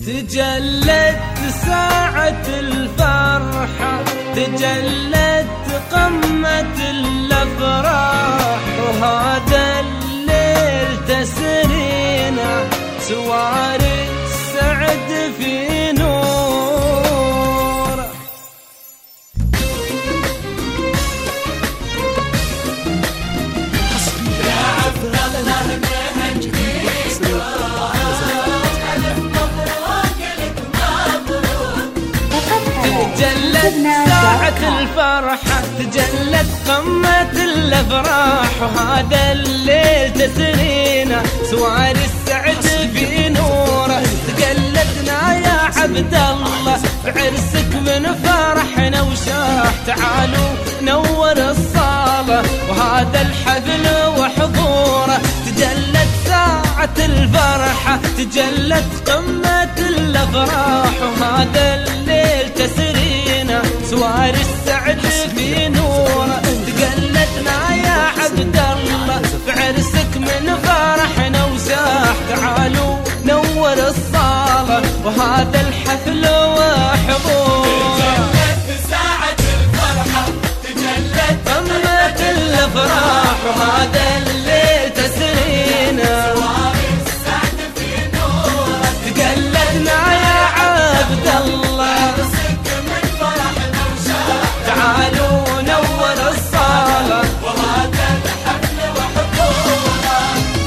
تجلت ساعة الفرحة، تجلت قمة الأفراح، وهذا الليل تسرينا سواري السعد في نور. يا عبد الله تجلت ساعة الفرحة، تجلت قمة الأفراح، وهذا الليل تسرينا سواري السعد في نوره. تقلدنا يا عبد الله بعرسك من فرحنا وشاح، تعالوا نور الصالة وهذا الحفل وحضوره. تجلت ساعة الفرحة، تجلت قمة الأفراح، وهذا الليل تسرينا سواري السعد في نوره. تقلدنا يا عبد الله بعرسك من فرحنا وساح، تعالوا نور الصالة وهذا الحفل وحضوره. تجلت ساعة الفرحة، تجلت قمة الأفراح، وهذا الليل تسرينا سواري السعد في نورك. تقلدنا يا عبد الله عرسك من فرحنا وشاح، تعالوا نور الصالة وهذا الحفل وحضوره.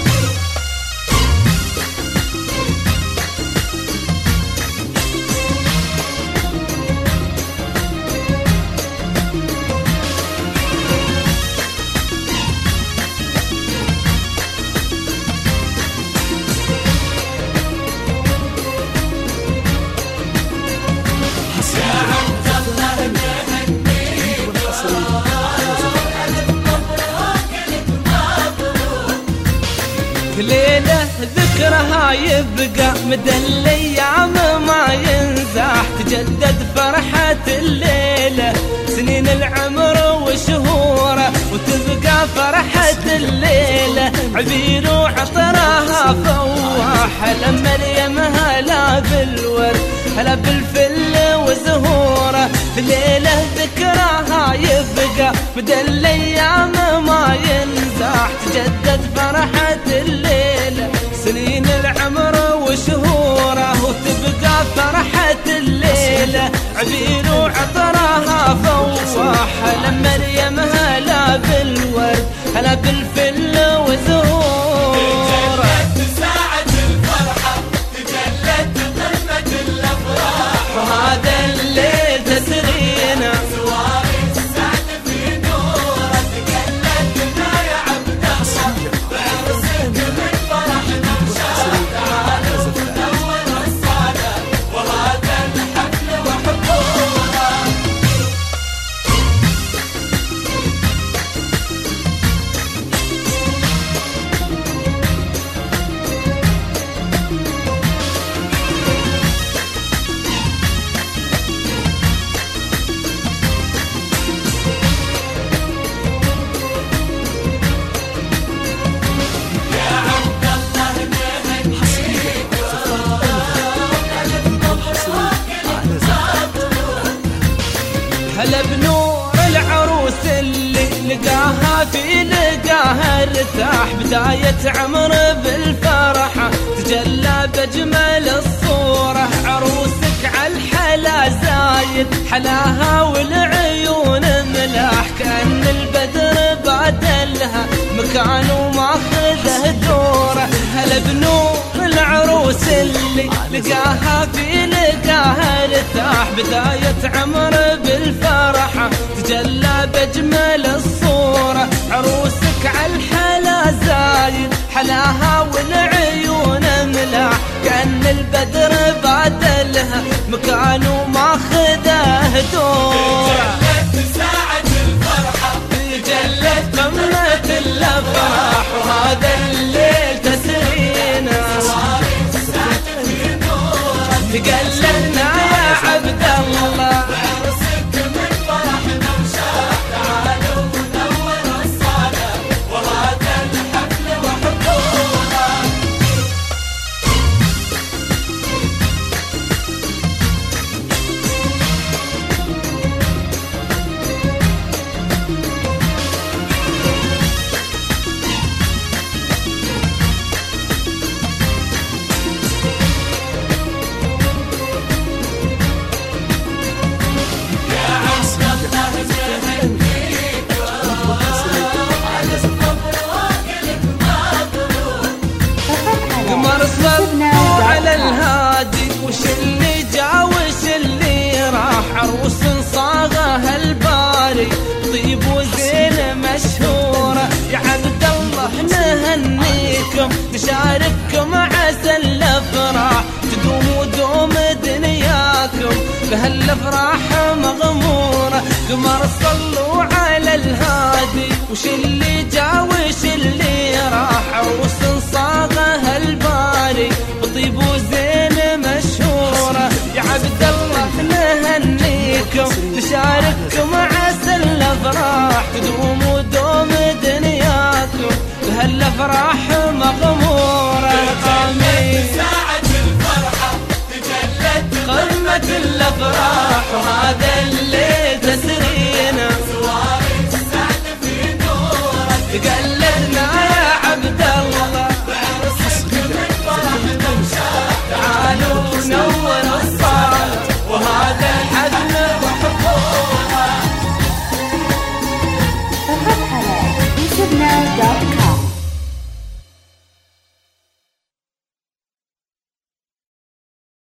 يا عبد الله نهنيك ألف مبروك لك مبروك. ليلة ذكرها يبقى مدى الأيام ما ينزاح، تجدد فرحة الليلة سنين العمر وشهوره، وتبقى فرحة الليلة عبير وعطرها فواح. هلا مريم هلا بالورد هلا بالفل وزهوره، ليلة ذكرها يبقى مدى الأيام ما ينزاح، تجدد فرحة الليلة سنين العمر وشهوره، وتبقى فرحة الليلة عبير وعطرها فواح. هلا مريم هلا بالورد هلا بالفل وزهوره. تجلت ساعة الفرحة، تجلت قمة الأفراح، وهذا الليل تسرينا سواري السعد في نورك. تقلدنا يا عبد الله بعرسك من فرحنا وشاح، تعالوا نور الصالة وهذا الحفل وحضوره. يا عبد الله نهنيك ألف مبروك لك مبروك. هلا بنور العروس اللي لقاها في لقاها ارتاح، بداية عمر بالفرحة تجلى بأجمل الصورة. عروسك عالحلا زايد حلاها والعيون ملاح، كأن البدر بادلها مكان وماخذه دوره. هلا بنور العروس اللي لقاها في لقاها ارتاح، بداية عمر بالفرحة تجلى بأجمل الصورة. عروسك عالحلا زايد حلاها والعيون ملاح، كأن البدر بادلها مكان وماخذه دوره. تجلت ساعة الفرحة، تجلت قمة الأفراح، وهذا الليل تسرينا سواري السعد في نورك. تقلدنا يا عبد الله بعرسك من فرحنا وشاح، تعالوا نور الصالة وهذا الحفل وحضوره. بهالافراح مغمورة. قمر صلوا على الهادي، وش اللي جا وش اللي راح، عروس صاغها الباري بطيب وزين مشهورة. يا عبد الله نهنيكم نشارككم عسى الافراح، تدوم ودوم دنياكم بهالافراح مغمورة. آمين. ساعة الفرحة تجلت قمة الافراح وهذا الليل تسرينا، سواري السعد في نورك. قلدنا يا عبد الله من فرحنا وشاق تعالوا نور الصالة وهذا الحزن وحضورنا. فقط على youtube.com